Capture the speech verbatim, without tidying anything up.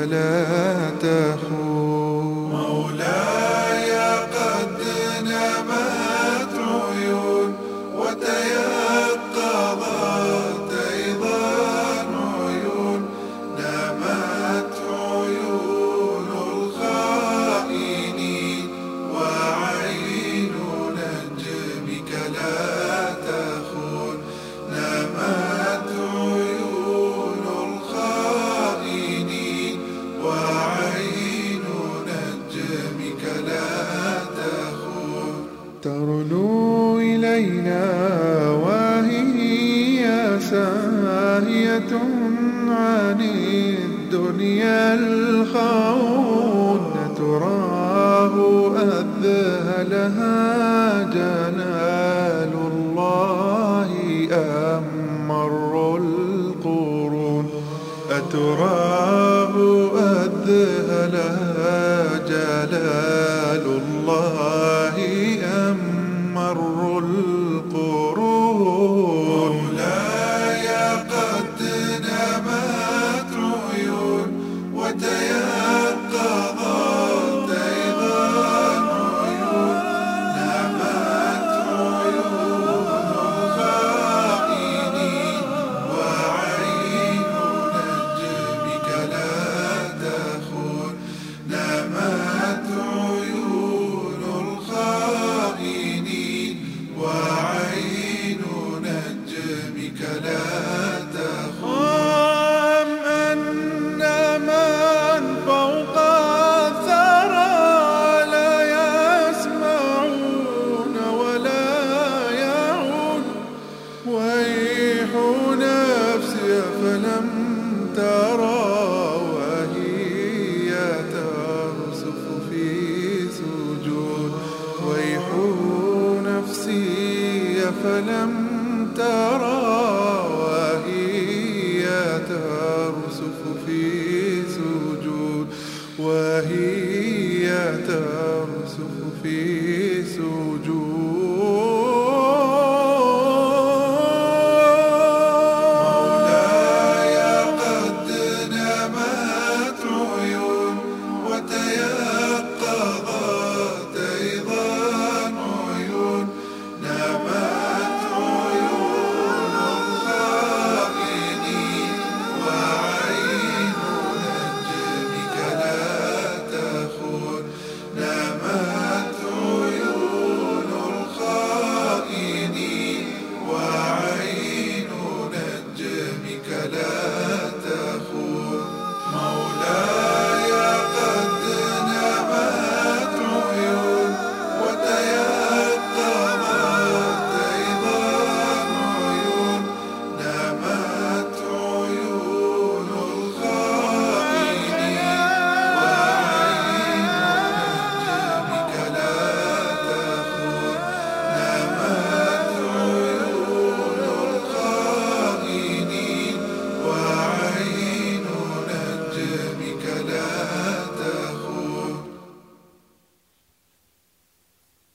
لا تخون. مولاي قد نمت عيون وتيقظت أيضا عيون، نمت عيون الخائنين وعين نجمك لا تخون. نمت عيون الخائنين وعين نجمك لا تخون. ترنو إلينا وهي ساهية عن الدنيا الخون، تراه أذهلها جلال الله أم مر القرون. أتراه أذهلها جلال الله أم مر القرون. مولاي قد نمت عيون وتيقظت أيضا عيون، نمت عيون الخائنين وعين نجمك لا تخون. نمت عيون الخائنين وعين نجمك لا تخون. أم أن من فوق الثرى لا يسمعون ولا يعون، ويح نفسي فلم ترى وهي ترسف في سجود. ويح نفسي فلم ترى وهي ترسف في سجود. وهي ترسف